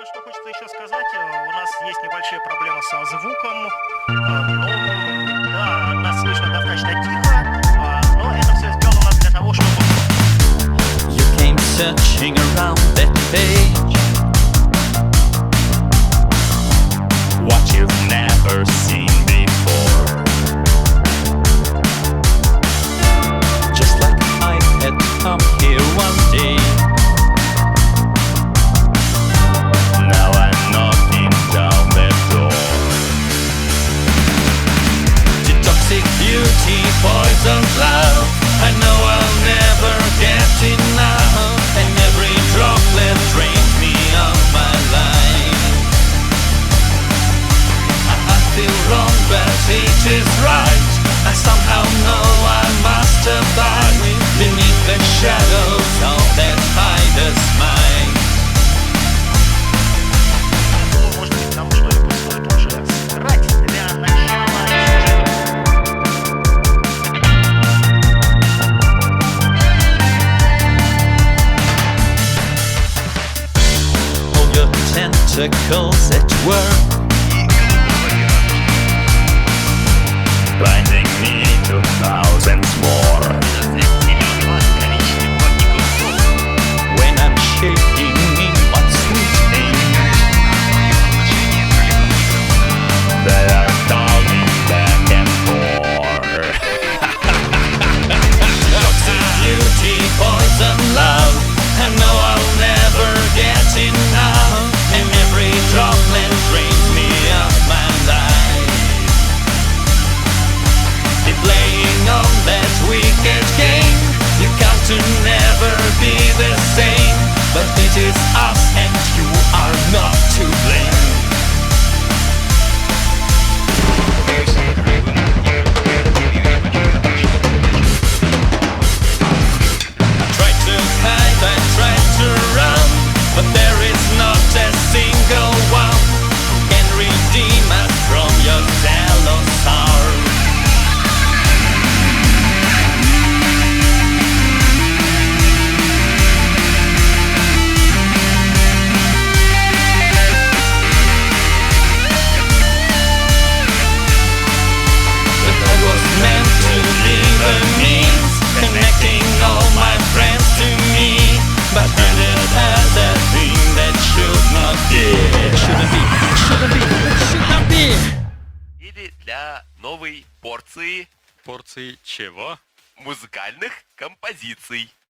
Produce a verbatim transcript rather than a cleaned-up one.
что хочется еще сказать, э, у нас есть небольшие проблемы со звуком, э, но, да, нас слышно достаточно тихо, а, но это все сделано у нас для того, чтобы... You came searching around that page, what you've never seen before. Just like I had come here one day, now I'm knocking down the door. The toxic beauty, poisoned love, I know I'll never get enough, and every droplet drains me of my life. I, I feel wrong, but it is right. I somehow know I must abide beneath the shadows of that spider's mind. Ну, может быть, нам что-нибудь стоит уже сыграть для начала. All your tentacles at work, binding me to thousands more. When I'm shaking in my sleep, they are calling back and forth. Toxic beauty, poison love, I know I'll never get enough, and every droplet drains me of my life. If playing on that wicked game, you come to never be the same, but it is us and you are not to blame. I tried to hide, I tried to run, but there is not a single one who can redeem us from your zealous arm. If I was meant to leave a means, connecting all my friends to me, but ended as a thing that should not be. Shouldn't be, shouldn't be, should not be. Или для новой порции Порции чего? музыкальных композиций.